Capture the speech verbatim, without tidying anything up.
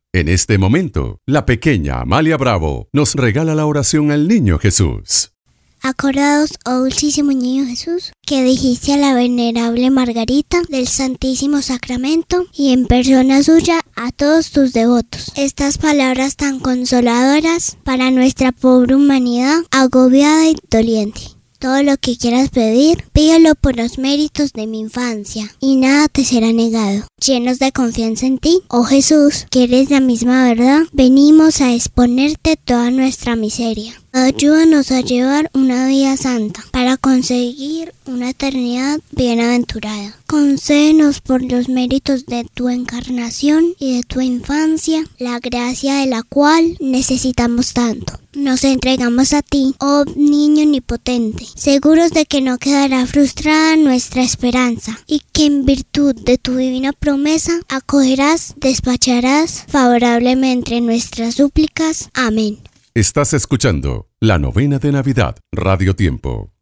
En este momento, la pequeña Amalia Bravo nos regala la oración al Niño Jesús. Acordaos, oh dulcísimo Niño Jesús, que dijiste a la venerable Margarita del Santísimo Sacramento y en persona suya a todos tus devotos. Estas palabras tan consoladoras para nuestra pobre humanidad agobiada y doliente. Todo lo que quieras pedir, pídelo por los méritos de mi infancia, y nada te será negado. Llenos de confianza en ti, oh Jesús, que eres la misma verdad, venimos a exponerte toda nuestra miseria. Ayúdanos a llevar una vida santa, para conseguir una eternidad bienaventurada. Concédenos por los méritos de tu encarnación y de tu infancia, la gracia de la cual necesitamos tanto. Nos entregamos a ti, oh Niño omnipotente, seguros de que no quedará frustrada nuestra esperanza, y que en virtud de tu divina promesa acogerás, despacharás favorablemente nuestras súplicas. Amén. Estás escuchando la novena de Navidad, Radio Tiempo.